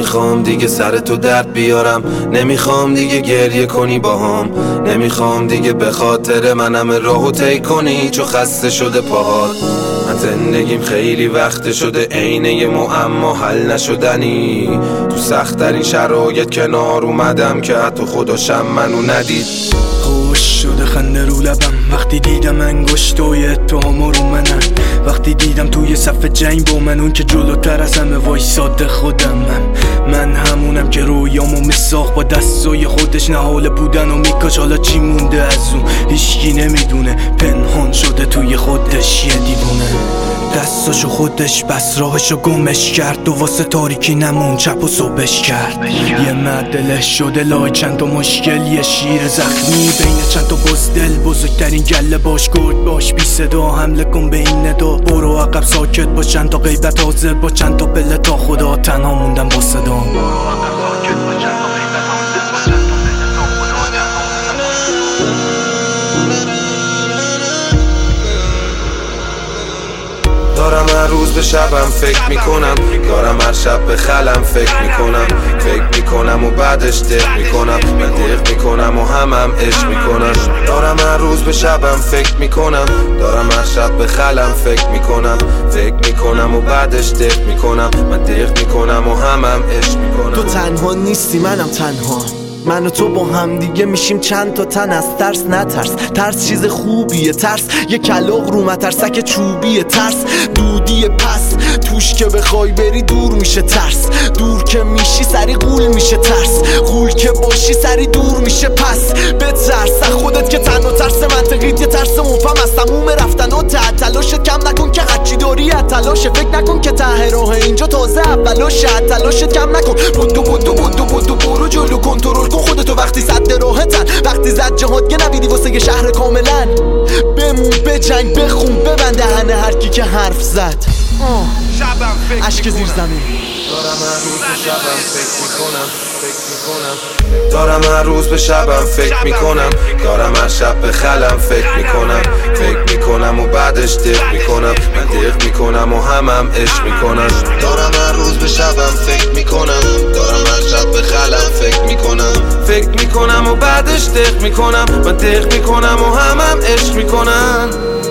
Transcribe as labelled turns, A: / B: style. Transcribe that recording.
A: نمیخوام دیگه سر تو درد بیارم، نمیخوام دیگه گریه کنی باهام، نمیخوام دیگه به خاطر منم راهو طی کنی چو خسته شده پاهات. من زندگیم خیلی وقت شده عینه یه معما حل نشدنی، تو سخت ترین شرایط کنار اومدم که حتی خداشم منو ندید.
B: خوش شده خنده رو لبم وقتی دیدم انگشتای اتهام رو منن، وقتی دیدم توی صف جنگ با من اون که جلوتر از همه وایساده خودمم. من همونم که رویامو مساخت با دستای خودش نهاله بودن و میکاش حالا چی مونده از اون هیچکی نمیدونه، پنهان شده توی خودش یه دیوونه. دستاشو خودش بس راهشو گمش کرد و واسه تاریکی نمون چپ و صبحش کرد. یه مدلش شده لای چند تا مشکل، یه شیر زخمی بین چند تا بزدل، بزرگترین گله باش گرد باش بی صدا، حمله کن به این ندا، برو عقب ساکت با چند تا غیبت حاضر با چند تا پله تا خدا، تنها موندم با صدا.
A: دارم هر روز به شبم فکر میکنم، دارم هر شب به خلم فکر میکنم، فکر میکنم و بعدش دق میکنم، من دق میکنم و همم عشق میکنم. دارم هر روز به شبم فکر میکنم، دارم هر شب به خلم فکر میکنم، فکر میکنم و بعدش دق میکنم، من دق میکنم و همم عشق میکنم.
C: تو تنها نیستی منم تنها، من و تو با هم دیگه میشیم چند تا تن. از ترس نترس، ترس چیز خوبیه، ترس یه کلاغ رو مترسک چوبیه، ترس دودی پس توش که بخوای بری دور میشه، ترس دور که میشی سری غول میشه، ترس غول که باشی سری دور میشه. پس بترس خودت که تنها ترس منطقیت یه ترس مفهم از تموم رفتن و تلاشت کم نکن که هرچی داری تلاشه، فکر نکن که ته راه اینجا تازه اولاشه، تلاشت کم نکن، بدو برو جلو کنترل کن خودتو وقتی صد راهتن، وقتی زد جهاد که نبیدی واسه یه شهر کاملا. بمون بجنگ بخون ببنده هنه هرکی که حرف زد. عشق زیر زمین.
A: دارم هر روز به شبم فکر میکنم، دارم هر روز به شبم فکر میکنم، دارم هر شب به خلم فکر میکنم، فکر میکنم و بعدش دق میکنم، من دق میکنم و همم عشق میکنم. دارم هر روز به شبم فکر میکنم، دارم هر شب به خلم فکر میکنم، فکر میکنم و بعدش دق میکنم، من دق میکنم و همم عشق میکنم.